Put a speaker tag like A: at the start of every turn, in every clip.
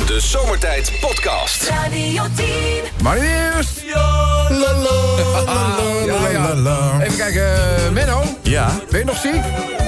A: De Zomertijd Podcast.
B: Radio 10.
C: Maar eerst... Even kijken, Menno.
D: Ja.
C: Ben je nog ziek?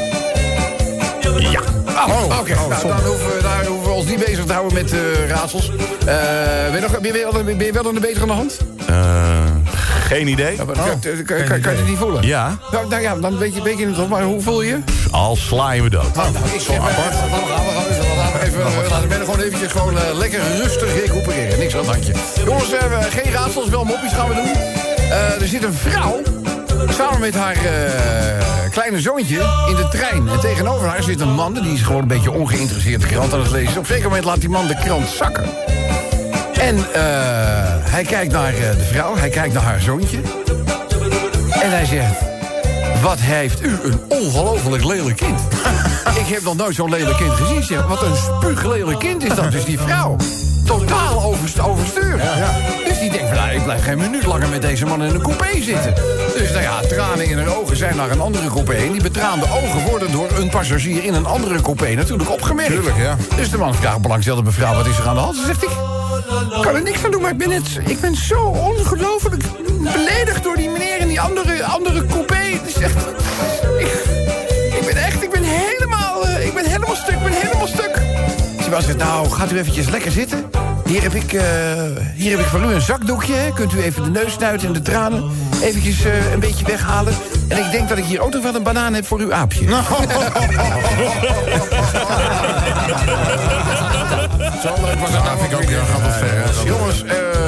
D: Ja.
C: Oké. Dan hoeven we ons niet bezig te houden met raadsels. Ben je wel een betere aan de hand?
D: Geen idee.
C: Kan je het niet voelen?
D: Ja.
C: Nou ja, dan weet je het toch. Maar hoe voel je?
D: Al sla je me dood.
C: Zo apart. Laten we gewoon eventjes lekker rustig recupereren. Niks aan het handje. Jongens, geen raadsels, wel moppies gaan we doen. Er zit een vrouw samen met haar kleine zoontje in de trein. En tegenover haar zit een man, die is gewoon een beetje ongeïnteresseerd de krant aan het lezen. Op een zeker moment laat die man de krant zakken. En hij kijkt naar de vrouw, hij kijkt naar haar zoontje. En hij zegt... Wat heeft u een ongelooflijk lelijk kind. Ik heb nog nooit zo'n lelijk kind gezien. Zeg. Wat een spuuglelijk kind is dat. Dus die vrouw totaal overstuur. Ja. Dus die denkt, nou, ik blijf geen minuut langer met deze man in een coupé zitten. Dus nou ja, tranen in haar ogen zijn naar een andere coupé. En die betraande ogen worden door een passagier in een andere coupé natuurlijk opgemerkt.
E: Tuurlijk, ja.
C: Dus de man vraagt belangstelde mevrouw, wat is er aan de hand? Ze zegt, ik kan er niks aan doen, maar ik ben zo ongelooflijk beledigd door die meneer in die andere coupé. Het is echt... Ik ben helemaal stuk. Die man zegt, nou, gaat u eventjes lekker zitten. Hier heb ik voor u een zakdoekje. Hè. Kunt u even de neus snuiten en de tranen eventjes een beetje weghalen. En ik denk dat ik hier ook nog wel een banaan heb voor uw aapje. Zo leuk was dat nou, vind ik ook. Jongens,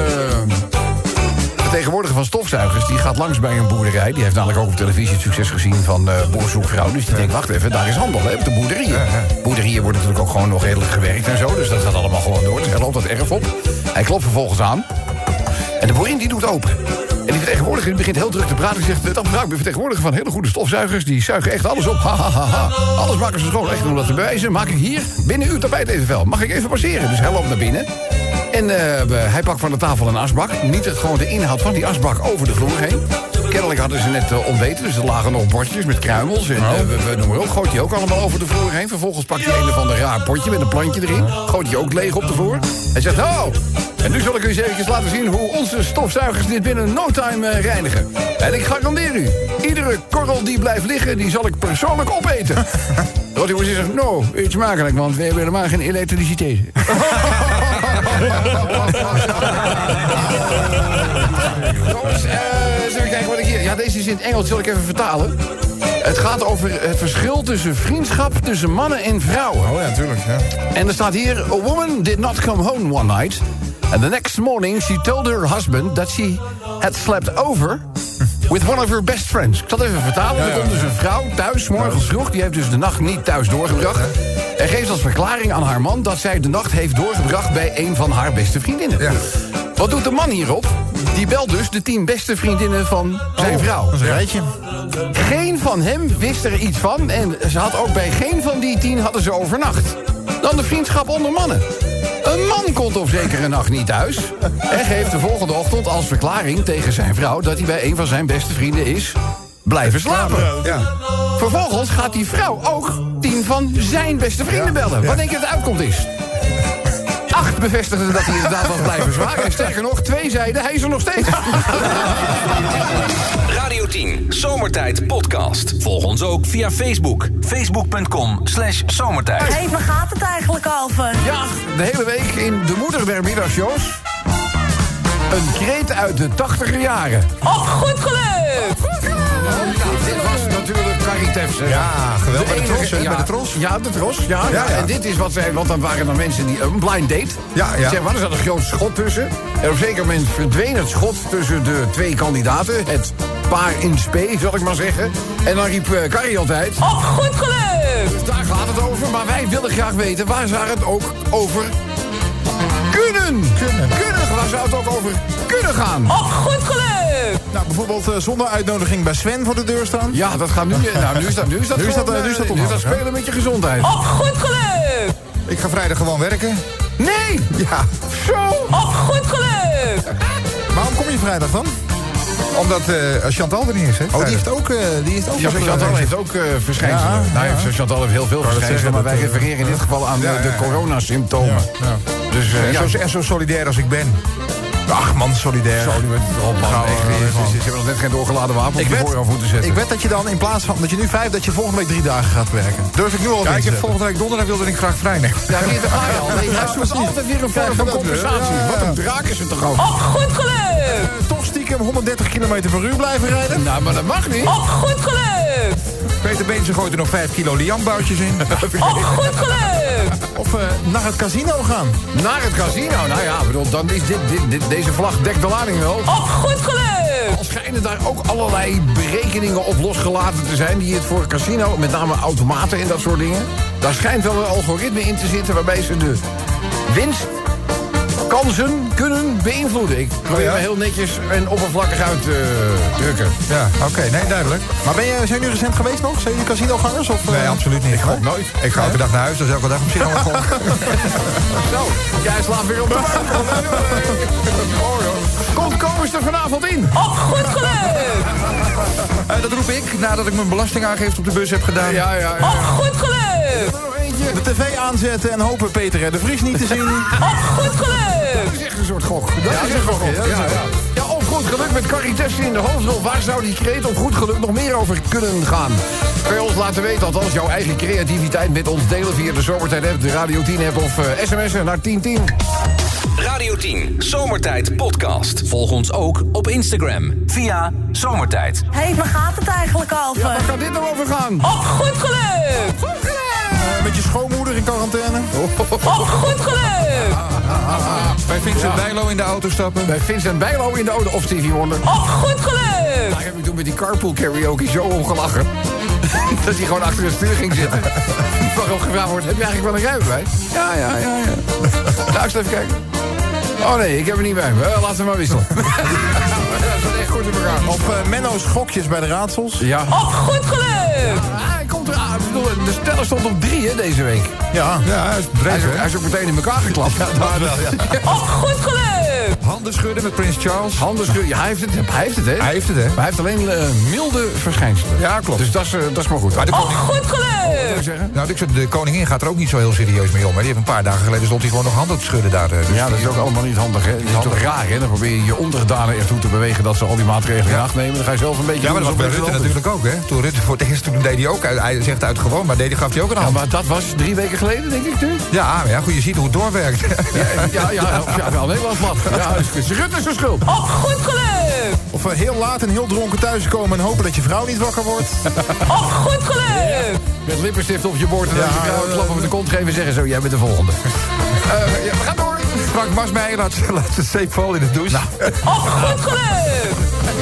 C: de vertegenwoordiger van stofzuigers die gaat langs bij een boerderij. Die heeft namelijk ook op televisie het succes gezien van boerzoekvrouw. Dus die denkt, wacht even, daar is handel, hè, op de boerderieën. Boerderieën worden natuurlijk ook gewoon nog redelijk gewerkt en zo. Dus dat gaat allemaal gewoon door. Dus hij loopt dat erf op. Hij klopt vervolgens aan. En de boerin die doet open. En die vertegenwoordiger die begint heel druk te praten. Die zegt, ik ben vertegenwoordiger van hele goede stofzuigers. Die zuigen echt alles op. Alles maken ze schoon. Echt om dat te bewijzen. Maak ik hier binnen uw tapijt even vuil. Mag ik even passeren? Dus hij loopt naar binnen. En hij pakt van de tafel een asbak. Niet gewoon de inhoud van die asbak over de vloer heen. Kennelijk hadden ze net ontbeten. Dus er lagen nog bordjes met kruimels. En we noemen ook. Gooit hij ook allemaal over de vloer heen. Vervolgens pakt hij een of ander raar potje met een plantje erin. Gooit hij ook leeg op de vloer. Hij zegt, en nu zal ik u eens even laten zien hoe onze stofzuigers dit binnen no time reinigen. En ik garandeer u, iedere korrel die blijft liggen, die zal ik persoonlijk opeten. Wat hij zegt, iets makkelijk, want we hebben helemaal geen elektriciteit. Jongens, even kijken wat ik hier... Ja, deze is in het Engels, zal ik even vertalen. Het gaat over het verschil tussen vriendschap tussen mannen en vrouwen.
E: Oh ja, natuurlijk, ja.
C: En er staat hier... A woman did not come home one night. And the next morning she told her husband that she had slept over with one of her best friends. Ik zal het even vertalen. Er komt dus een vrouw thuis, 's morgens vroeg. Die heeft dus de nacht niet thuis doorgebracht. En geeft als verklaring aan haar man dat zij de nacht heeft doorgebracht bij een van haar beste vriendinnen. Ja. Wat doet de man hierop? Die belt dus de 10 beste vriendinnen van zijn vrouw.
E: Dat is een rijtje.
C: Geen van hem wist er iets van. En ze had ook bij geen van die 10 hadden ze overnacht. Dan de vriendschap onder mannen. Een man komt op zekere nacht niet thuis. En geeft de volgende ochtend als verklaring tegen zijn vrouw dat hij bij een van zijn beste vrienden is blijven slapen.
E: Ja.
C: Vervolgens gaat die vrouw ook 10 van zijn beste vrienden bellen.
E: Ja.
C: Wat denk je dat de uitkomst is? 8 bevestigden dat hij inderdaad was blijven zwaar. En sterker nog, 2 zeiden hij is er nog steeds.
A: Radio 10, Zomertijd Podcast. Volg ons ook via Facebook. Facebook.com/zomertijd.
B: Hé, waar gaat het eigenlijk over?
C: Ja, de hele week in de moeder der middagshows. Een kreet uit de 80er jaren.
B: Oh, goed gelukt!
C: Dit was natuurlijk Carrie Tefs.
E: Ja, geweldig. Bij de Tros, hè? Bij de Tros.
C: Ja, de Tros. Ja. En dit is wat zij... Want dan waren er mensen die... Een blind date.
E: Ja.
C: Zeg maar, er zat een groot schot tussen. En op een zeker moment verdween het schot tussen de 2 kandidaten. Het paar in spe, zal ik maar zeggen. En dan riep Carrie altijd...
B: Oh, goed gelukt!
C: Dus daar gaat het over. Maar wij willen graag weten, waar zou het ook over kunnen? Waar zou het ook over kunnen gaan?
B: Oh, goed gelukt!
E: Nou, bijvoorbeeld zonder uitnodiging bij Sven voor de deur staan.
C: Ja, dat gaat nu... Nou, nu is dat spelen met je gezondheid.
B: Oh, goed gelukt!
E: Ik ga vrijdag gewoon werken.
C: Nee!
E: Ja.
C: Zo!
B: Oh, goed gelukt!
E: Waarom kom je vrijdag dan? Omdat Chantal er niet is, hè? Oh, die heeft ook...
C: Ja, Chantal heeft ook verschijnselen. Chantal heeft heel veel verschijnselen, maar wij refereren in dit geval aan de coronasymptomen.
E: Ja.
C: Dus
E: En zo solidair als ik ben. Ach man, solidair.
C: Zo, nu met op, man.
E: Gauw,
C: Ze hebben nog net geen doorgeladen wapen op je voorhoofd moeten zetten.
E: Ik weet dat je dan in plaats van dat je nu 5, dat je volgende week 3 dagen gaat werken. Durf ik nu al ik heb volgende week donderdag wilde ik graag vrij nemen.
C: Ja, hier, daar ga je al. Nee, hij zoekt altijd weer een vorm van compensatie. Wat een draak is het toch ook.
B: Oh, goed geluk!
E: Toch stiekem 130 km per uur blijven rijden?
C: Nou, maar dat mag niet.
B: Oh, goed geluk!
E: Peter Beense gooit er nog 5 kilo liamboutjes in.
B: Oh, goed geluk!
E: Of naar het casino gaan.
C: Naar het casino. Nou ja, bedoel, dan is deze vlag dekt de lading wel.
B: Oh, goed geluk!
C: Al schijnen daar ook allerlei berekeningen op losgelaten te zijn die het voor het casino, met name automaten en dat soort dingen, daar schijnt wel een algoritme in te zitten waarbij ze de winstkansen kunnen beïnvloeden. Ik probeer me heel netjes en oppervlakkig uit te drukken.
E: Ja, oké, nee, duidelijk. Maar zijn jullie recent geweest nog? Zijn jullie casinogangers? Of, nee, absoluut niet.
C: Ik gok nooit.
E: Ik ga elke dag naar huis, dus elke dag op zich al een gok.
C: Zo, jij slaapt weer op de bank. Kom eens er vanavond in.
B: Oh, goed geluk!
E: Dat roep ik nadat ik mijn belastingaangifte op de bus heb gedaan.
C: Ja.
B: Oh, goed geluk!
C: Nog eentje.
E: De tv aanzetten en hopen Peter R. de Vries niet te zien.
B: Oh, goed geluk!
C: Dat is echt een soort gok. Dat is een gok. Ja, op goed geluk met Carrie Tessen in de hoofdrol. Waar zou die kreet op goed geluk nog meer over kunnen gaan? Kun je ons laten weten, althans jouw eigen creativiteit met ons delen via de Zomertijd app, de Radio 10 app of sms'en naar 1010.
A: Radio 10 Zomertijd Podcast. Volg ons ook op Instagram via Zomertijd.
F: Hé, waar gaat het eigenlijk over?
C: Waar kan dit nou over gaan?
B: Oh, goed geluk! Goed geluk!
E: Met je schoonmoeder in quarantaine.
B: Oh, goed geluk!
E: Bij Vincent Bijlo in de auto stappen.
C: Bij Vincent Bijlo in de auto of Stevie Wonder.
B: Oh, goed geluk!
C: Daar heb ik toen met die carpool karaoke zo om gelachen. Dat hij gewoon achter het stuur ging zitten. Waarop gevraagd wordt, heb je eigenlijk wel een rijbewijs? Ja. Nou, ik zal even kijken. Oh nee, ik heb er niet bij me. Laten we maar wisselen. Dat is echt goed in elkaar.
E: Of Menno's gokjes bij de raadsels.
C: Ja.
B: Oh, goed geluk!
C: Hij komt eraan. Ik bedoel, de steller stond op 3 hè, deze week.
E: Ja, hij is bedreven.
C: Hij is ook meteen in elkaar geklapt. Ja,
E: dat wel, ja.
B: Oh, goed geluk!
E: Handen schudden met Prins Charles.
C: Handen schudden. Ja, hij heeft het, hè?
E: Hij heeft het, hè?
C: Maar hij heeft alleen milde verschijnselen.
E: Ja, klopt.
C: Dus dat is maar goed.
E: Maar de
B: Oh,
E: koning...
B: goed geluk!
C: Zeggen?
E: Nou, de koningin gaat er ook niet zo heel serieus mee om. Hè. Die heeft een paar dagen geleden stond hij gewoon nog handen te schudden daar. Dus
C: Ja, dat is ook allemaal niet handig, hè? Het is toch raar, hè? Dan probeer je je onderdanen ertoe te bewegen dat ze al die maatregelen in acht nemen. Dan ga je zelf een beetje...
E: Ja, maar dat
C: doen
E: was bij
C: alsof
E: Rutte
C: het
E: natuurlijk ook, hè? Toen Rutte voor het eerst, toen deed hij ook, hij zegt uit gewoon, maar gaf hij ook een
C: Ja,
E: hand.
C: maar dat was 3 weken geleden, denk ik, nu.
E: Ja, maar ja, goed, je ziet hoe het doorwerkt.
C: Ja, wel Nederlands plat. Ja, is Rutte zijn schuld.
B: Oh, goed geluk!
E: Of heel laat en heel dronken thuiskomen en hopen dat je vrouw niet wakker wordt.
B: Oh, goed geluk!
C: Met lippenstift op je boord en dan je vrouw een klap op de kont geven en zeggen zo, jij bent de volgende. We gaan door.
E: Frank Masmeijer laat zijn zeep vallen in de douche. Nou.
B: Oh, goed geluk!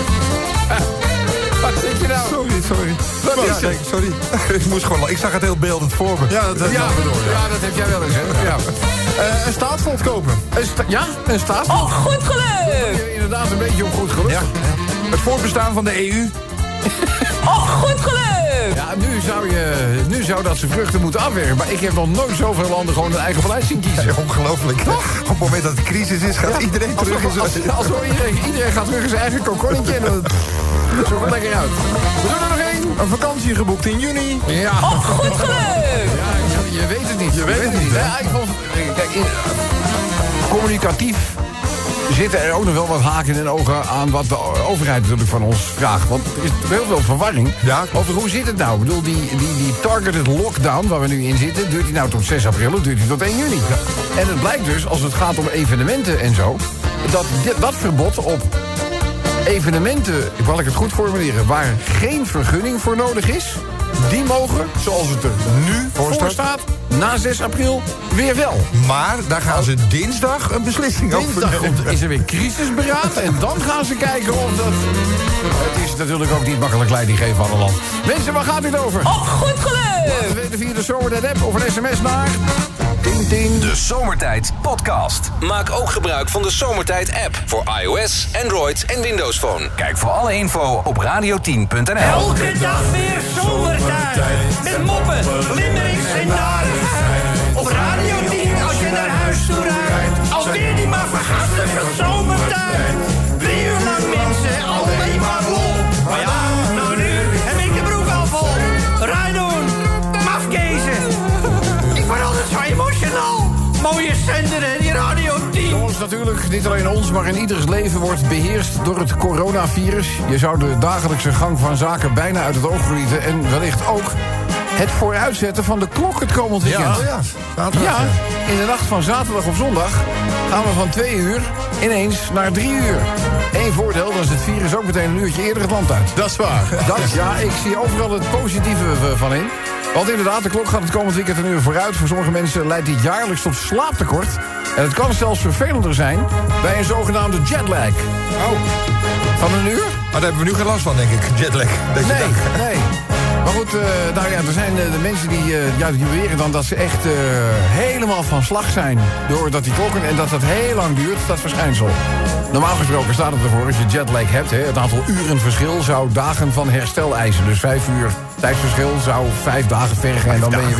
C: Wat denk je nou?
E: Sorry. Sorry. Ik zag het heel beeldend voor me.
C: Ja, dat heb jij wel eens, hè? Ja.
E: Een staatsvlot kopen.
C: Een staatsvlot?
B: Oh, goed geluk!
C: Inderdaad, een beetje op goed geluk.
E: Ja. Het voortbestaan van de EU.
B: Oh, goed geluk!
C: Ja, nu zou dat zijn vruchten moeten afwerken. Maar ik heb nog nooit zoveel landen gewoon een eigen beleid zien kiezen.
E: Ja, ongelooflijk. Op het moment dat het crisis is, gaat iedereen terug in zijn...
C: Iedereen gaat terug in zijn eigen kokonnetje. En dat zo komt lekker uit. We doen er nog één.
E: Een vakantie geboekt in juni.
C: Ja.
B: Oh, goed geluk!
C: Ja, je weet het niet. Je weet het niet. Kijk, communicatief zitten er ook nog wel wat haken en ogen aan wat de overheid natuurlijk van ons vraagt. Want er is heel veel verwarring over hoe zit het nou. Ik bedoel, die targeted lockdown waar we nu in zitten, duurt die nou tot 6 april of duurt die tot 1 juni? Ja. En het blijkt dus, als het gaat om evenementen en zo, dat verbod op evenementen, zal ik het goed formuleren, waar geen vergunning voor nodig is, die mogen, zoals het er nu voor staat, na 6 april weer wel.
E: Maar daar gaan ze dinsdag een beslissing over nemen.
C: Is er weer crisisberaad en dan gaan ze kijken of dat... Het is natuurlijk ook niet makkelijk leiding geven aan een land. Mensen, waar gaat dit over?
B: Oh, goed geluk!
C: Laat het weten via de Zomertijd app of een sms naar...
A: De Zomertijd Podcast. Maak ook gebruik van de Zomertijd app voor iOS, Android en Windows Phone. Kijk voor alle info op radio10.nl.
G: Elke dag weer zomertijd. Met moppen, limmerings en narigheid. Op Radio 10 als je naar huis toe rijdt. Alweer die maar vergastige zomertijd. 3 uur lang mensen, alleen maar lol. Maar ja, nou nu heb ik de broek al vol. Rijdoen, mafkezen. Ik word altijd zo emotional. Mooie zender en die Radio
C: natuurlijk, niet alleen ons, maar in ieders leven wordt beheerst door het coronavirus. Je zou de dagelijkse gang van zaken bijna uit het oog verliezen. En wellicht ook het vooruitzetten van de klok het komend weekend.
E: Zaterdag,
C: Ja, in de nacht van zaterdag op zondag gaan we van 2 uur ineens naar 3 uur. Eén voordeel, dan is het virus ook meteen een uurtje eerder het land uit.
E: Dat is waar.
C: Ik zie overal het positieve van in. Want inderdaad, de klok gaat het komend weekend een uur vooruit. Voor sommige mensen leidt dit jaarlijks tot slaaptekort. En het kan zelfs vervelender zijn bij een zogenaamde jetlag.
E: Oh.
C: Van een uur?
E: Maar daar hebben we nu geen last van, denk ik. Jetlag. Deze dag.
C: Nee. Maar goed, er zijn de mensen die beweren dan dat ze echt helemaal van slag zijn. Doordat die klokken en dat heel lang duurt, dat verschijnsel. Normaal gesproken staat het ervoor, als je jetlag hebt, het aantal uren verschil zou dagen van herstel eisen. Dus 5 uur tijdsverschil zou 5 dagen vergen en dan ben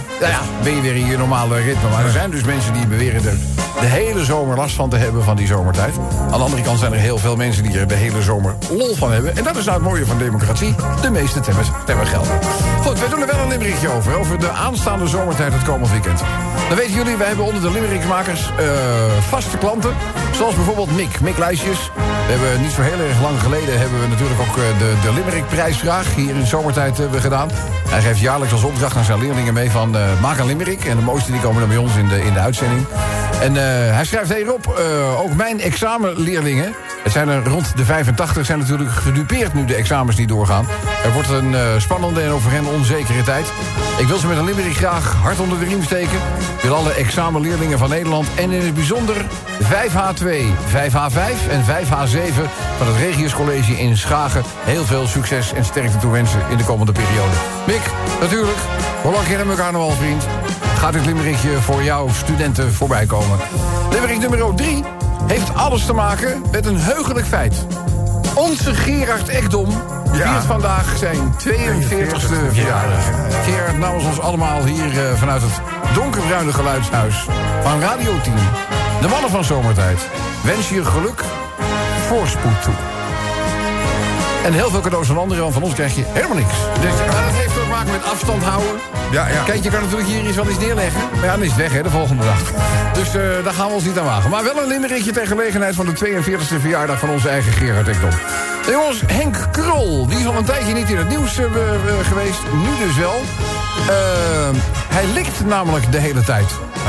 C: je weer in je normale ritme. Maar er zijn dus mensen die beweren er de hele zomer last van te hebben van die zomertijd. Aan de andere kant zijn er heel veel mensen die er de hele zomer lol van hebben. En dat is nou het mooie van democratie. De meeste stemmen gelden. Goed, wij doen er wel een limerickje over de aanstaande zomertijd het komend weekend. Dan weten jullie, wij hebben onder de limerickmakers vaste klanten. Zoals bijvoorbeeld Mick Lijstjes. We hebben niet zo heel erg lang geleden hebben we natuurlijk ook de Limerick-prijsvraag hier in de zomertijd gedaan. Hij geeft jaarlijks als opdracht aan zijn leerlingen mee van maak een limerick. En de mooiste die komen dan bij ons in de uitzending. En hij schrijft hierop, ook mijn examenleerlingen, het zijn er rond de 85, zijn natuurlijk gedupeerd nu de examens niet doorgaan. Er wordt een spannende en over hen onzekere tijd. Ik wil ze met een limerick graag hard onder de riem steken. Ik wil alle examenleerlingen van Nederland en in het bijzonder 5H2, 5H5 en 5H7 van het Regius College in Schagen heel veel succes en sterkte toewensen in de komende periode. Mick, natuurlijk, hoe lang kennen we elkaar nog wel, vriend? Gaat dit limerickje voor jouw studenten voorbij komen. Limerick nummer 3 heeft alles te maken met een heugelijk feit. Onze Gerard Ekdom viert vandaag zijn 42e verjaardag. Gerard, namens ons allemaal hier vanuit het donkerbruine geluidshuis van Radio 10. De mannen van Zomertijd wensen je geluk, voorspoed toe. En heel veel cadeaus van anderen, want van ons krijg je helemaal niks. Dus dat heeft te maken met afstand houden.
E: Ja.
C: Kijk, je kan natuurlijk hier iets neerleggen. Maar ja, dan is het weg, de volgende dag. Dus daar gaan we ons niet aan wagen. Maar wel een limerickje ter gelegenheid van de 42e verjaardag van onze eigen Gerard Ekdom. Jongens, Henk Krol, die is al een tijdje niet in het nieuws geweest. Nu dus wel. Hij likt namelijk de hele tijd.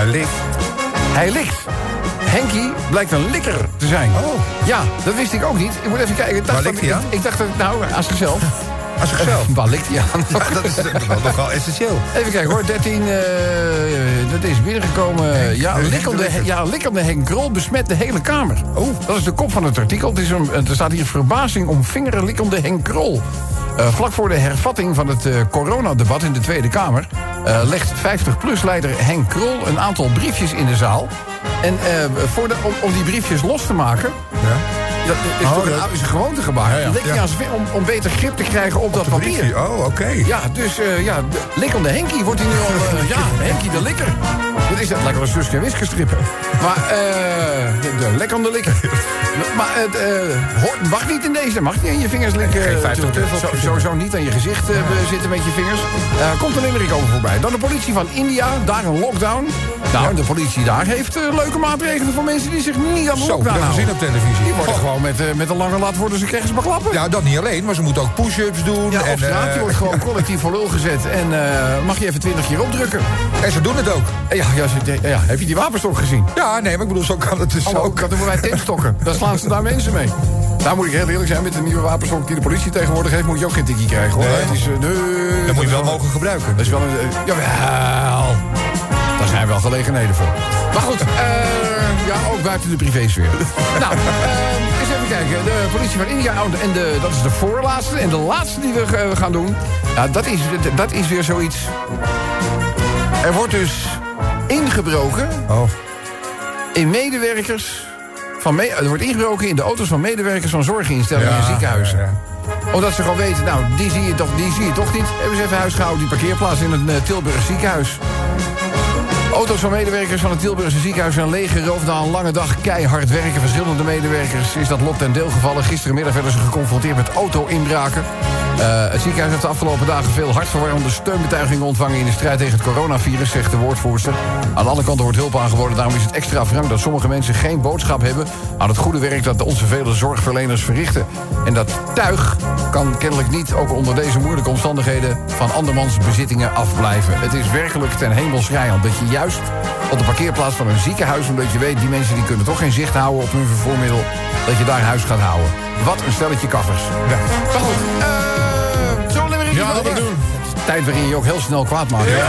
C: Hij likt. Henkie blijkt een likker te zijn.
E: Oh.
C: Ja, dat wist ik ook niet. Ik moet even kijken.
E: Waar likt hij aan?
C: Ik dacht dat, aan zichzelf.
E: Aan zichzelf?
C: Waar likt hij aan?
E: Ja, dat is toch wel essentieel.
C: Even kijken hoor, 13, dat is binnengekomen. Likkende Henk Krol besmet de hele Kamer. Oh. Dat is de kop van het artikel. Er staat hier verbazing om vingerlikkende Henk Krol. Vlak voor de hervatting van het coronadebat in de Tweede Kamer legt 50PLUS-leider Henk Krol een aantal briefjes in de zaal. En om die briefjes los te maken, dat is toch een gewoonte gebaar. Dan legt hij aan zijn vinger om beter grip te krijgen op dat papier.
E: Briefje. Oh, oké.
C: Ja, dus likkende Henkie wordt hij nu al... Henkie de likker. Dat is lekker een Suske en Wiske strip. Maar de lekkende likker. Maar het mag niet in deze. Mag niet aan je vingers likken. Sowieso niet aan je gezicht zitten met je vingers. Komt een limerick over voorbij. Dan de politie van India, daar een lockdown. Nou, de politie daar heeft leuke maatregelen voor mensen die zich niet aan de lockdown houden.
E: Gezien op televisie.
C: Die worden gewoon met een lange lat worden ze krijgen ze beklappen.
E: Ja, dat niet alleen, maar ze moeten ook push-ups doen.
C: Ja, op straat, je wordt gewoon collectief voor lul gezet. En mag je even 20 keer opdrukken.
E: En ze doen het ook.
C: Ja, heb je die wapenstok gezien?
E: Ja, nee, maar ik bedoel, zo kan het dus ook.
C: Dat doen wij tankstokken. Daar slaan ze daar mensen mee. Daar moet ik heel eerlijk zijn, met de nieuwe wapenstok die de politie tegenwoordig heeft, moet je ook geen tikkie krijgen, hoor.
E: Nee.
C: Het is,
E: dat moet je wel mogen gebruiken.
C: Dat is wel een... jawel. Daar zijn wel gelegenheden voor. Maar goed, ook buiten de privésfeer. Nou, eens even kijken. De politie van India, en dat is de voorlaatste. En de laatste die we gaan doen, dat is weer zoiets. Er wordt dus ingebroken in medewerkers... Er wordt ingebroken in de auto's van medewerkers van zorginstellingen en ziekenhuizen. Ja. Omdat ze gewoon weten, nou, die zie je toch niet. Hebben ze even huis gehouden, die parkeerplaats in het Tilburg ziekenhuis. Auto's van medewerkers van het Tilburgse ziekenhuis zijn leeggeroofd na een lange dag keihard werken. Verschillende medewerkers is dat lot ten deel gevallen. Gisterenmiddag werden ze geconfronteerd met auto-inbraken. Het ziekenhuis heeft de afgelopen dagen veel hartverwarmende steunbetuigingen ontvangen in de strijd tegen het coronavirus, zegt de woordvoerster. Aan de andere kant wordt hulp aangeboden. Daarom is het extra wrang dat sommige mensen geen boodschap hebben aan het goede werk dat onze vele zorgverleners verrichten. En dat tuig kan kennelijk niet, ook onder deze moeilijke omstandigheden, van andermans bezittingen afblijven. Het is werkelijk ten hemel schreiend dat je juist op de parkeerplaats van een ziekenhuis, omdat je weet, die mensen die kunnen toch geen zicht houden op hun vervoermiddel, dat je daar huis gaat houden. Wat een stelletje kaffers. Ja. Maar goed, zullen we weer
E: dat we doen?
C: Tijd waarin je ook heel snel kwaad maakt. Ja.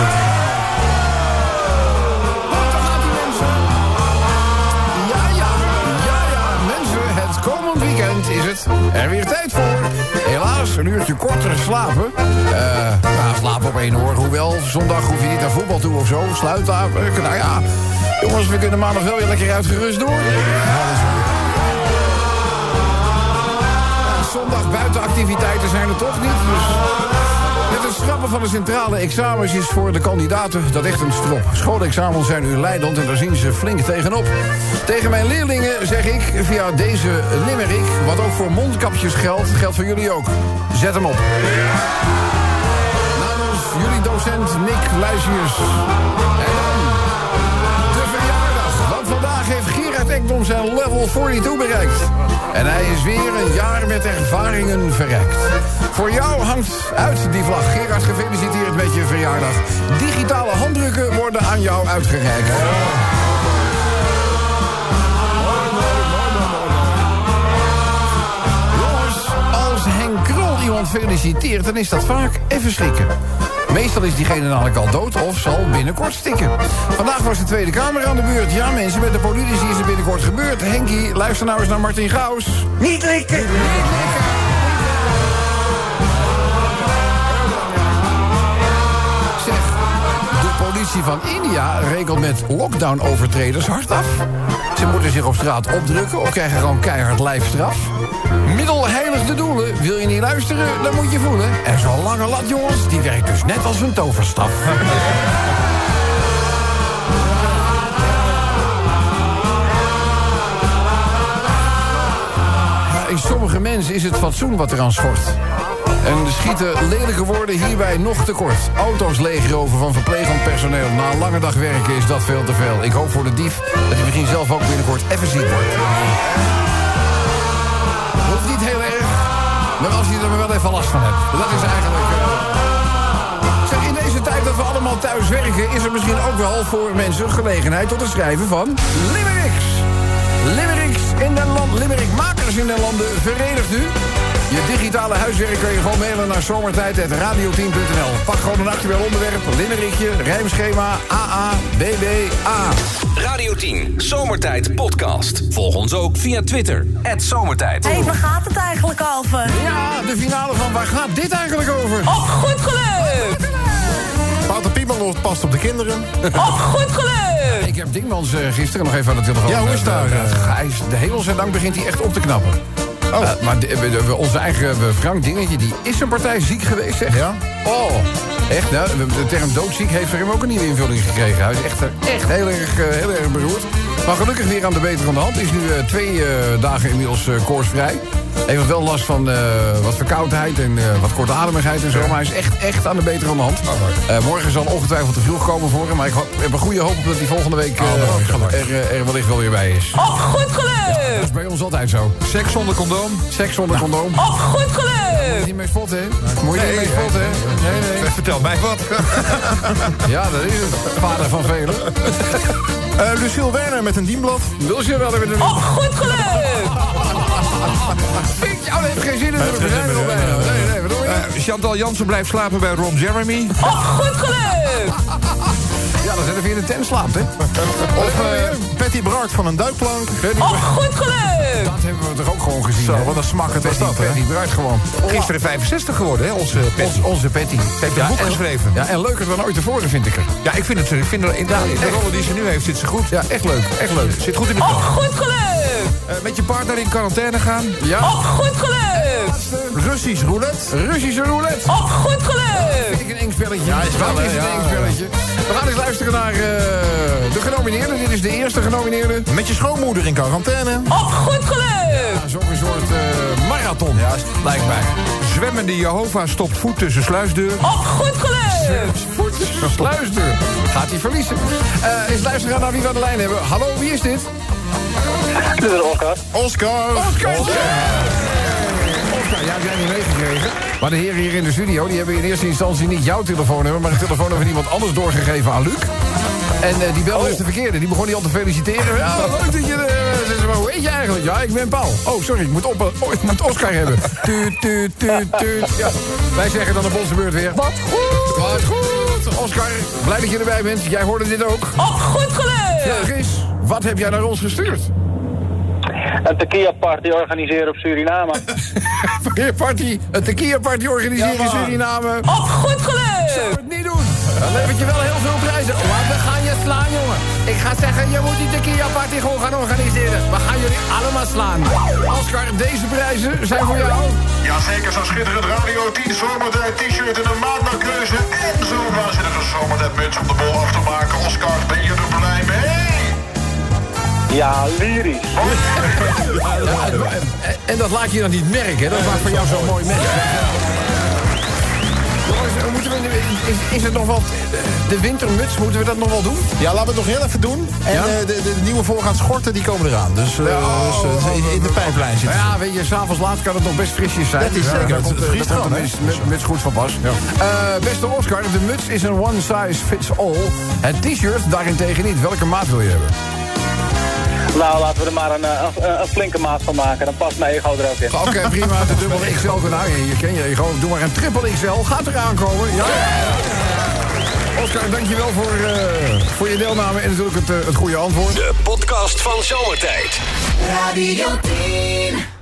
C: Het komend weekend is het er weer tijd voor. Helaas, een uurtje korter slapen. Slapen op 1 uur. Hoewel, zondag hoef je niet naar voetbal toe of zo. Sluithaven. Nou ja, jongens, we kunnen maandag wel weer lekker uitgerust door. Zondag buitenactiviteiten zijn er toch niet. Dus met het schrappen van de centrale examens is voor de kandidaten dat echt een strop. Schoolexamens zijn nu leidend en daar zien ze flink tegenop. Tegen mijn leerlingen zeg ik via deze limerick, wat ook voor mondkapjes geldt, geldt voor jullie ook. Zet hem op. Namens jullie docent Nick Luisius. En dan de verjaardag. Want vandaag heeft Gerard Ekdom zijn level 42 bereikt. En hij is weer een jaar met ervaringen verrijkt. Voor jou hangt uit die vlag. Gerard, gefeliciteerd met je verjaardag. Digitale handdrukken worden aan jou uitgereikt. Jongens, als Henk Krol iemand feliciteert, dan is dat vaak even schrikken. Meestal is diegene namelijk al dood of zal binnenkort stikken. Vandaag was de Tweede Kamer aan de beurt. Ja, mensen, met de politici is er binnenkort gebeurd. Henkie, luister nou eens naar Martin Gauws.
G: Niet likken!
C: Niet likken! Zeg, de politie van India rekent met lockdown-overtreders hard af. Ze moeten zich op straat opdrukken of krijgen gewoon keihard lijfstraf. Middel heiligt de doelen. Wil je niet luisteren, dan moet je voelen. En zo'n lange lat, jongens, die werkt dus net als een toverstaf. In sommige mensen is het fatsoen wat eraan schort. En schieten lelijke woorden hierbij nog tekort. Auto's leegroven van verplegend personeel. Na een lange dag werken is dat veel te veel. Ik hoop voor de dief dat hij misschien zelf ook binnenkort even ziek wordt. Hoeft niet heel erg, maar als je er maar wel even last van hebt. Dat is eigenlijk... Zeg, in deze tijd dat we allemaal thuis werken, is er misschien ook wel voor mensen gelegenheid tot het schrijven van limericks. Limerickmakers in de landen, verenigt u. Je digitale huiswerk kun je gewoon mailen naar zomertijd@radio10.nl. Pak gewoon een actueel onderwerp, limerickje, rijmschema, AA, BB, A.
A: Radio 10, Zomertijd podcast. Volg ons ook via Twitter, @zomertijd.
F: Hé, waar gaat het eigenlijk over?
C: Ja, de finale van waar gaat dit eigenlijk over?
B: Och, goed geluk!
E: Wouter Piemel past op de kinderen.
B: Och, goed geluk!
C: Ik heb Dingmans gisteren nog even aan de telefoon.
E: Ja, hoe is het daar?
C: De hemels en dank begint hij echt op te knappen. Maar onze eigen Frank Dingetje, die is een partij ziek geweest, zeg.
E: Ja?
C: Oh, echt, nou, de term doodziek heeft voor hem ook een nieuwe invulling gekregen. Hij is echt heel erg beroerd. Maar gelukkig weer aan de betere hand. Is nu 2 dagen inmiddels koortsvrij. Heeft wel last van wat verkoudheid en wat kortademigheid en zo. Maar hij is echt aan de betere hand. Morgen zal ongetwijfeld te vroeg komen voor hem. Maar ik heb een goede hoop op dat hij volgende week er wellicht wel weer bij is.
B: Och, goed geluk!
C: Dat is bij ons altijd zo.
E: Seks zonder condoom.
C: Seks zonder condoom.
B: Och, goed
C: Moet je
B: geluk!
C: niet mee spotten, hè? Moet je niet mee spotten, hè? Nee.
E: Vertel mij wat.
C: Ja, dat is het. Vader van velen.
E: Lucille Werner met een dienblad.
C: Wil je wel even...
B: Och, goed geluk!
C: dat heeft geen zin in. Nee, wat doe je?
E: Chantal Jansen blijft slapen bij Ron Jeremy.
B: Och, goed geluk!
C: Ja, dan zit er via de tent slaapt, hè?
E: Of Patty Bart van een duikplank.
B: Och, goed geluk!
C: Dat hebben we toch ook gewoon gezien.
E: Zo, wat een smakkend was dat, hè?
C: Patty Bart gewoon.
E: Gisteren 65 geworden, hè, onze Patty.
C: Onze Patty.
E: Heeft een boek geschreven.
C: Ja, en leuker dan ooit tevoren, vind ik er.
E: Ja, ik vind in de rollen die ze nu heeft, zit ze goed.
C: Ja, echt leuk.
E: Zit goed in de
B: Och,
E: kant.
B: goed geluk!
E: Met je partner in quarantaine gaan.
C: Ja.
B: Op goed geluk.
E: Russisch roulette.
C: Russische roulette.
B: Op goed geluk.
C: Vind ik een eng spelletje.
E: Ja, is wel,
C: Dat is
E: hè,
C: een
E: ja.
C: eng spelletje. We gaan eens luisteren naar de genomineerden. Dit is de eerste genomineerde.
E: Met je schoonmoeder in quarantaine.
B: Op goed geluk.
C: Dat is ook een soort marathon, ja, lijkt mij.
E: Zwemmende Jehovah stopt voet tussen sluisdeur.
B: Op goed geluk.
C: Sluisdeur. Gaat hij verliezen. Eens luisteren naar wie we aan de lijn hebben. Hallo, wie is dit?
H: Dit is Oscar.
E: Oscar.
C: Oscar, ja, heb jij niet meegekregen. Maar de heren hier in de studio, die hebben in eerste instantie niet jouw telefoonnummer, maar een telefoonnummer van iemand anders doorgegeven aan Luc. En die belde dus de verkeerde. Die begon die al te feliciteren. Ja, leuk dat je... maar hoe heet je eigenlijk? Ja, ik ben Paul. Oh, sorry, ik moet Oscar hebben. Tuut, tuut, tuut, tuut. Ja, wij zeggen dan op onze beurt weer. Wat goed! Wat goed! Oscar, blij dat je erbij bent. Jij hoorde dit ook.
B: Op goed geluk.
C: Ja, Chris, wat heb jij naar ons gestuurd?
H: Een tequila-party organiseren op Suriname.
C: Een tequila-party organiseren in Suriname.
B: Op goed geluk.
C: Zou het niet doen. Dan levert je wel heel veel prijzen. Maar we gaan je slaan, jongen. Ik ga zeggen, je moet die tequila-party gewoon gaan organiseren. We gaan jullie allemaal slaan. Oscar, deze prijzen zijn voor jou.
I: Jazeker, zo'n schitterend Radio 10 zomertijd t-shirt en een maat naar keuze. En zo'n waanzinnige zomertijd muts om de bol af te maken. Oscar, ben je er blij mee?
H: Ja, lyrisch.
C: En dat laat je dan niet merken, hè? Dat maakt van jou zo'n mooi merk. Is het nog wat... De wintermuts, moeten we dat nog wel doen?
E: Ja, laten we het nog heel even doen. En
C: Ja?
E: de nieuwe voorgaande schorten, die komen eraan. Dus in de pijplijn zitten.
C: Ja, weet je, s'avonds laat kan het nog best frisjes zijn.
E: Dat is zeker.
C: Daar komt
E: Het vriest
C: daar komt
E: gewoon,
C: de muts goed van pas. Beste Oscar, de muts is een one size fits all. Het t-shirt daarentegen niet. Welke maat wil je hebben?
H: Nou, laten we er maar een flinke maat van maken. Dan past mijn ego er ook in.
C: Oké, prima. De dubbel XL. Nou, je ken je ego. Doe maar een triple XL. Gaat eraan komen. Ja. Oscar, dankjewel voor je deelname en natuurlijk het goede antwoord.
A: De podcast van Zomertijd.
G: Radio 10.